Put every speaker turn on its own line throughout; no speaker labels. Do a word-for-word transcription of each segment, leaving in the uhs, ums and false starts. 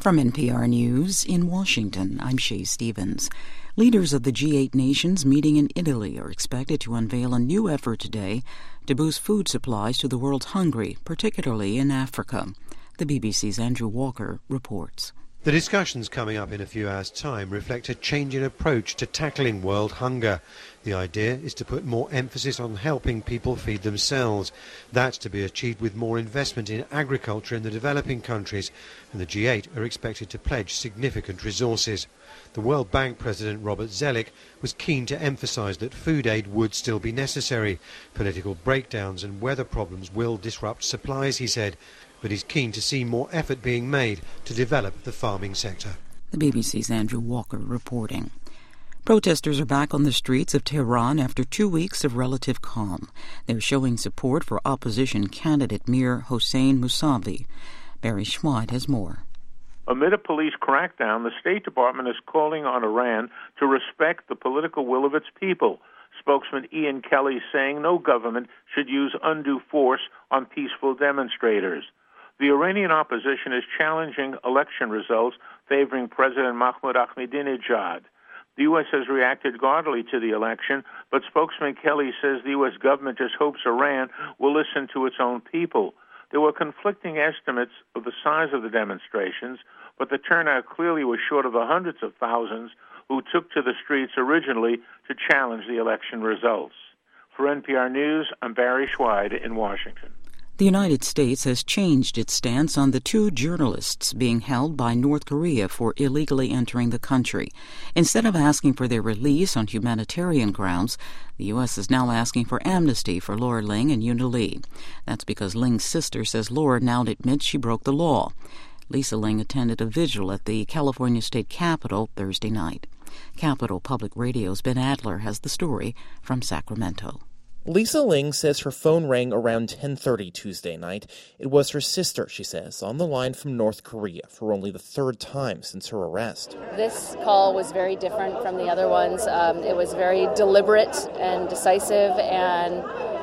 From N P R News in Washington, I'm Shay Stevens. Leaders of the G eight nations meeting in Italy are expected to unveil a new effort today to boost food supplies to the world's hungry, particularly in Africa. The B B C's Andrew Walker reports.
The discussions coming up in a few hours' time reflect a change in approach to tackling world hunger. The idea is to put more emphasis on helping people feed themselves. That's to be achieved with more investment in agriculture in the developing countries, and the G eight are expected to pledge significant resources. The World Bank President Robert Zoellick was keen to emphasise that food aid would still be necessary. Political breakdowns and weather problems will disrupt supplies, he said, but he's keen to see more effort being made to develop the farming sector.
The B B C's Andrew Walker reporting. Protesters are back on the streets of Tehran after two weeks of relative calm. They're showing support for opposition candidate Mir Hossein Mousavi. Barry Schweid has more.
Amid a police crackdown, the State Department is calling on Iran to respect the political will of its people. Spokesman Ian Kelly saying no government should use undue force on peaceful demonstrators. The Iranian opposition is challenging election results favoring President Mahmoud Ahmadinejad. The U S has reacted guardedly to the election, but spokesman Kelly says the U S government just hopes Iran will listen to its own people. There were conflicting estimates of the size of the demonstrations, but the turnout clearly was short of the hundreds of thousands who took to the streets originally to challenge the election results. For N P R News, I'm Barry Schweid in Washington.
The United States has changed its stance on the two journalists being held by North Korea for illegally entering the country. Instead of asking for their release on humanitarian grounds, the U S is now asking for amnesty for Laura Ling and Yuna Lee. That's because Ling's sister says Laura now admits she broke the law. Lisa Ling attended a vigil at the California State Capitol Thursday night. Capitol Public Radio's Ben Adler has the story from Sacramento.
Lisa Ling says her phone rang around ten thirty Tuesday night. It was her sister, she says, on the line from North Korea for only the third time since her arrest.
This call was very different from the other ones. Um, it was very deliberate and decisive, and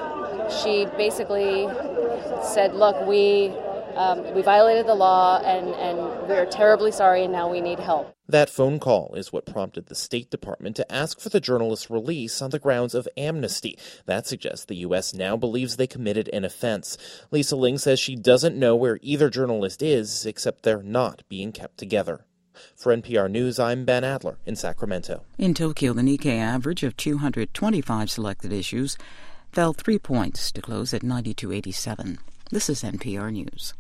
she basically said, look, we um, we violated the law, and, and we're terribly sorry, and now we need help.
That phone call is what prompted the State Department to ask for the journalist's release on the grounds of amnesty. That suggests the U S now believes they committed an offense. Lisa Ling says she doesn't know where either journalist is, except they're not being kept together. For N P R News, I'm Ben Adler in Sacramento.
In Tokyo, the Nikkei average of two hundred twenty-five selected issues fell three points to close at ninety-two eighty-seven. This is N P R News.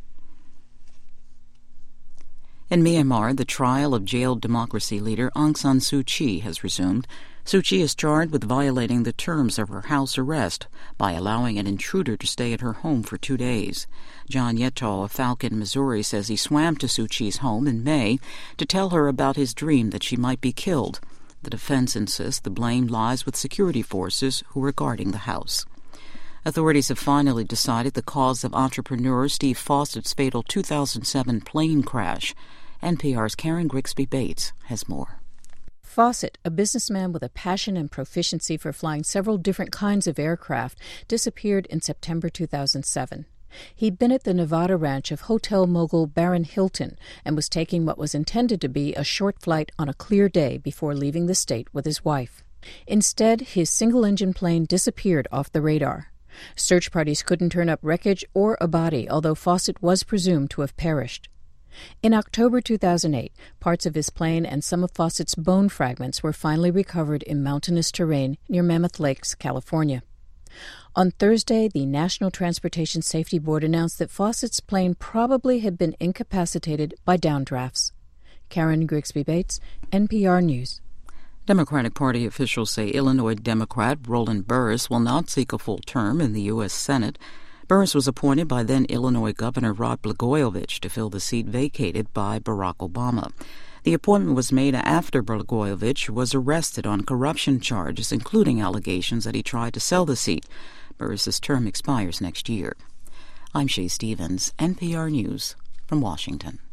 In Myanmar, the trial of jailed democracy leader Aung San Suu Kyi has resumed. Suu Kyi is charged with violating the terms of her house arrest by allowing an intruder to stay at her home for two days. John Yetall of Falcon, Missouri, says he swam to Suu Kyi's home in May to tell her about his dream that she might be killed. The defense insists the blame lies with security forces who are guarding the house. Authorities have finally decided the cause of entrepreneur Steve Fawcett's fatal two thousand seven plane crash. N P R's Karen Grigsby Bates has more.
Fawcett, a businessman with a passion and proficiency for flying several different kinds of aircraft, disappeared in September two thousand seven. He'd been at the Nevada ranch of hotel mogul Baron Hilton and was taking what was intended to be a short flight on a clear day before leaving the state with his wife. Instead, his single-engine plane disappeared off the radar. Search parties couldn't turn up wreckage or a body, although Fawcett was presumed to have perished. In October two thousand eight, parts of his plane and some of Fawcett's bone fragments were finally recovered in mountainous terrain near Mammoth Lakes, California. On Thursday, the National Transportation Safety Board announced that Fawcett's plane probably had been incapacitated by downdrafts. Karen Grigsby Bates, N P R News.
Democratic Party officials say Illinois Democrat Roland Burris will not seek a full term in the U S Senate. Burris was appointed by then-Illinois Governor Rod Blagojevich to fill the seat vacated by Barack Obama. The appointment was made after Blagojevich was arrested on corruption charges, including allegations that he tried to sell the seat. Burris's term expires next year. I'm Shay Stevens, N P R News from Washington.